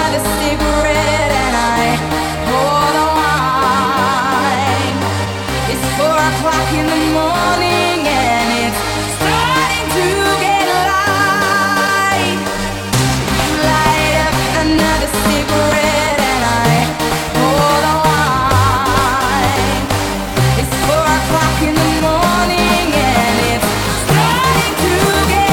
another cigarette and I pour the wine. It's 4 o'clock in the morning and it's starting to get light. You light up another cigarette and I pour the wine. It's 4 o'clock in the morning and it's starting to get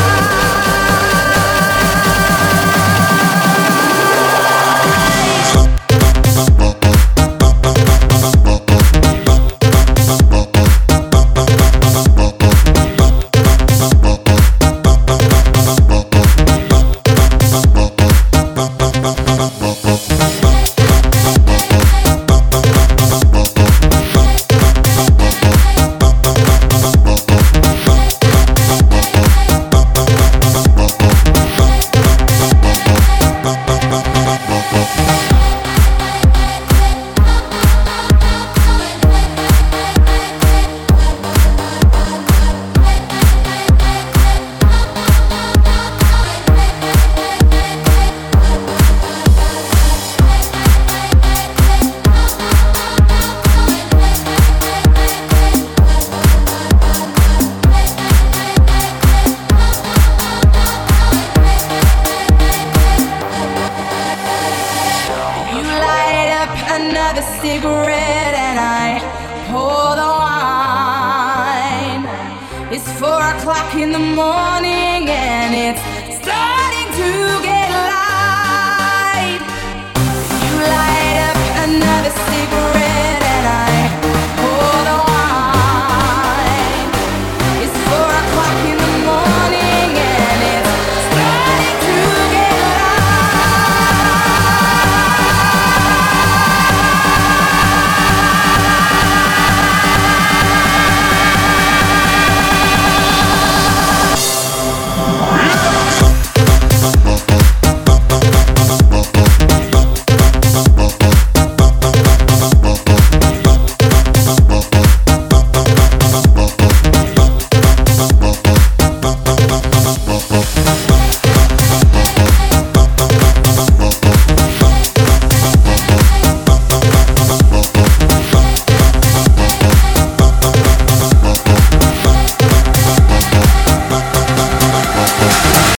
another cigarette and I pour the wine. It's 4 o'clock in the morning.